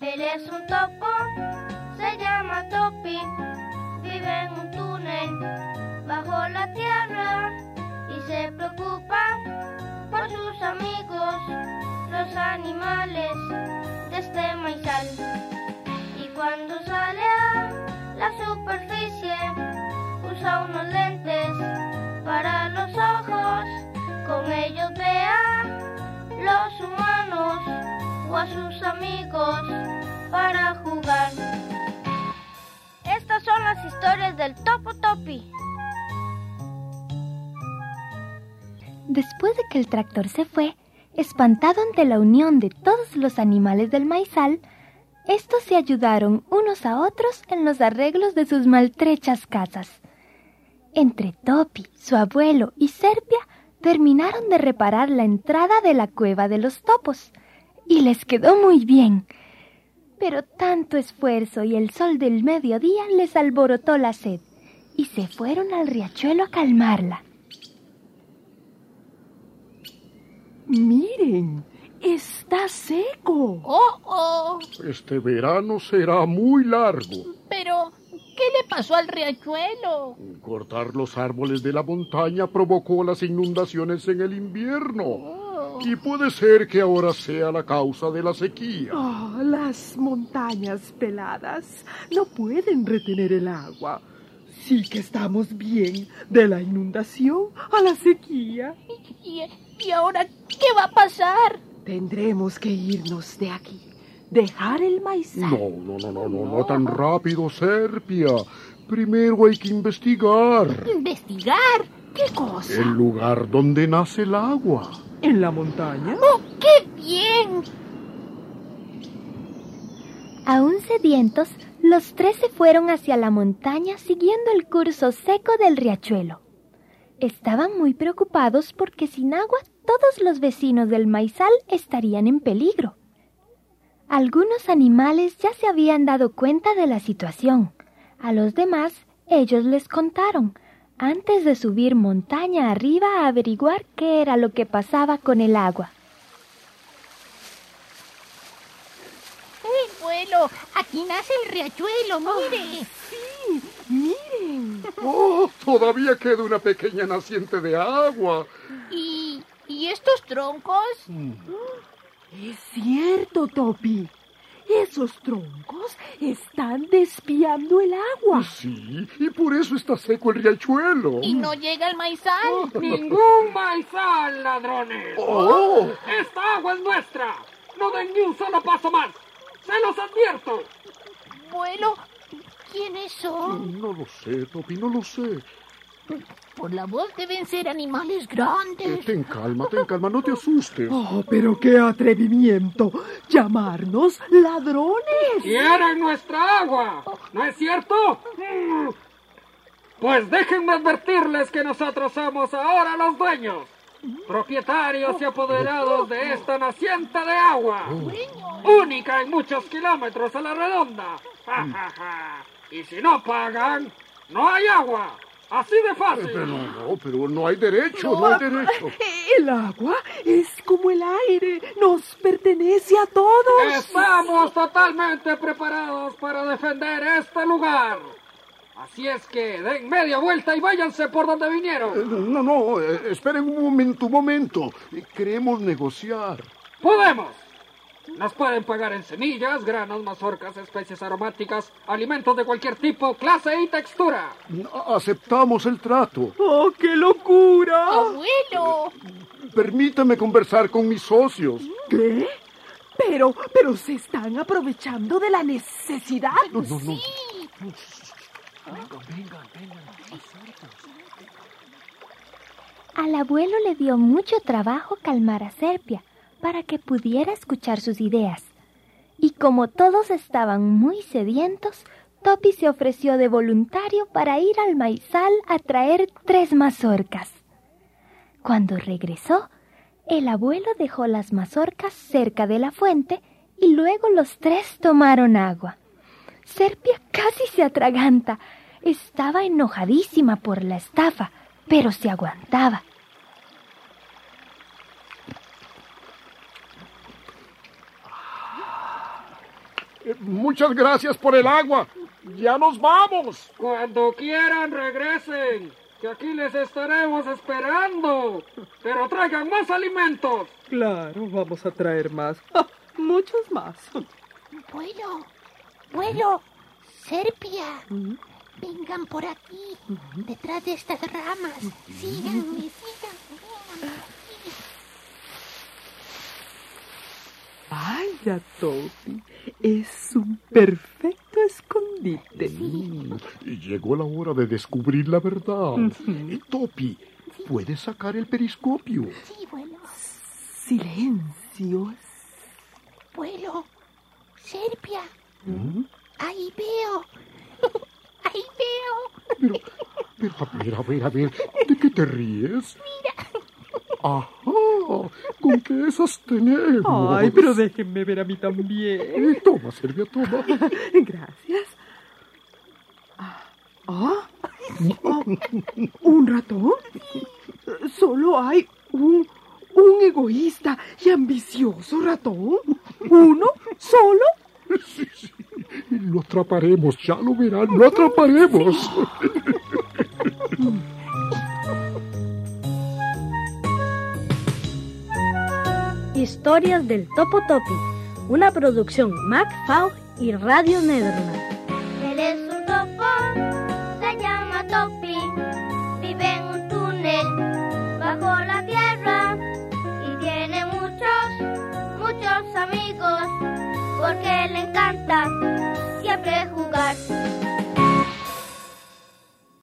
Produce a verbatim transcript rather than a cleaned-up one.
Él es un topo, se llama Topi, vive en un túnel bajo la tierra y se preocupa por sus amigos, los animales de este maizal. Y cuando sale a la superficie, usa unos lentes para los ojos, con ellos ve a los humanos o a sus amigos para jugar. Estas son las historias del Topo Topi. Después de que el tractor se fue, espantado ante la unión de todos los animales del maizal, estos se ayudaron unos a otros en los arreglos de sus maltrechas casas. Entre Topi, su abuelo y Serpia terminaron de reparar la entrada de la cueva de los topos, y les quedó muy bien. Pero tanto esfuerzo y el sol del mediodía les alborotó la sed, y se fueron al riachuelo a calmarla. ¡Miren! ¡Está seco! ¡Oh, oh! Este verano será muy largo. Pero, ¿qué le pasó al riachuelo? Cortar los árboles de la montaña provocó las inundaciones en el invierno. Oh. Y puede ser que ahora sea la causa de la sequía. Oh, las montañas peladas no pueden retener el agua. Sí que estamos bien de la inundación a la sequía. ¿Y, y ahora qué va a pasar? Tendremos que irnos de aquí, dejar el maizal. No, no, no, no, no, no tan rápido, Serpia. Primero hay que investigar. ¿Investigar? ¿Qué cosa? El lugar donde nace el agua. ¿En la montaña? ¡Oh, qué bien! Aún sedientos, los tres se fueron hacia la montaña siguiendo el curso seco del riachuelo. Estaban muy preocupados porque sin agua todos los vecinos del maizal estarían en peligro. Algunos animales ya se habían dado cuenta de la situación. A los demás, ellos les contaron, antes de subir montaña arriba a averiguar qué era lo que pasaba con el agua. ¡Hey, abuelo! Aquí nace el riachuelo, mire. Sí, miren. ¡Oh! Todavía queda una pequeña naciente de agua. ¿Y, y estos troncos? Es cierto, Topi. Esos troncos están desviando el agua. Sí, y por eso está seco el riachuelo. ¿Y no llega el maizal? ¡Ningún maizal, ladrones! ¡Oh! ¡Esta agua es nuestra! ¡No den ni un solo paso más! ¡Se los advierto! Abuelo, ¿quiénes son? No lo sé, Topi, no lo sé. Por la voz deben ser animales Eh, grandes. ten calma, ten calma, no te asustes. Oh, pero qué atrevimiento. Llamarnos ladrones. ¡Quieren nuestra agua! ¿No es cierto? Mm. Pues déjenme advertirles que nosotros somos ahora los dueños, propietarios y apoderados de esta naciente de agua, única en muchos kilómetros a la redonda. Ja, ja, ja. Y si no pagan, no hay agua. Así de fácil. Pero no, pero no hay derecho, no hay derecho. El agua es como el aire. Nos pertenece a todos. Estamos totalmente preparados para defender este lugar. Así es que den media vuelta y váyanse por donde Eh, vinieron. No, no, eh, esperen un momento, un momento. Eh, Queremos negociar. ¡Podemos! Nos pueden pagar en semillas, granos, mazorcas, especies aromáticas, alimentos de cualquier tipo, clase y textura. Aceptamos el trato. ¡Oh, qué locura! ¡Abuelo! Permítame conversar con mis socios. ¿Qué? Pero, pero se están aprovechando de la necesidad. No, no, no. Al abuelo le dio mucho trabajo calmar a Serpia para que pudiera escuchar sus ideas. Y como todos estaban muy sedientos, Topi se ofreció de voluntario para ir al maizal a traer tres mazorcas. Cuando regresó, el abuelo dejó las mazorcas cerca de la fuente y luego los tres tomaron agua. Serpia casi se atraganta. Estaba enojadísima por la estafa, pero se aguantaba. Eh, muchas gracias por el agua. ¡Ya nos vamos! Cuando quieran, regresen, que aquí les estaremos esperando. Pero traigan más alimentos. Claro, vamos a traer más. ¡Ah! Muchos más. Vuelo, vuelo, Serpia. ¿Mm? Vengan por aquí, detrás de estas ramas. Síganme, síganme, síganme. Vaya, Topi, es un perfecto escondite. Mm, y llegó la hora de descubrir la verdad. Eh, Topi, ¿puedes sacar el periscopio? Sí, vuelo, Silencio. vuelo, Serpia. ¿Mm? Ahí veo, ahí veo. Pero, pero, a ver, a ver, a ver, ¿de qué te ríes? Mira. Ajá, ¿con qué esas tenemos? Ay, pero déjenme ver a mí también. Eh, toma, Serpia, toma. Gracias. Ah, ah, ah, ¿un ratón? Solo hay un, un egoísta y ambicioso ratón. ¿Uno solo? Sí, sí, lo atraparemos, ya lo verán, lo atraparemos. Historias del Topo Topi, una producción MacFaug y Radio Nederland.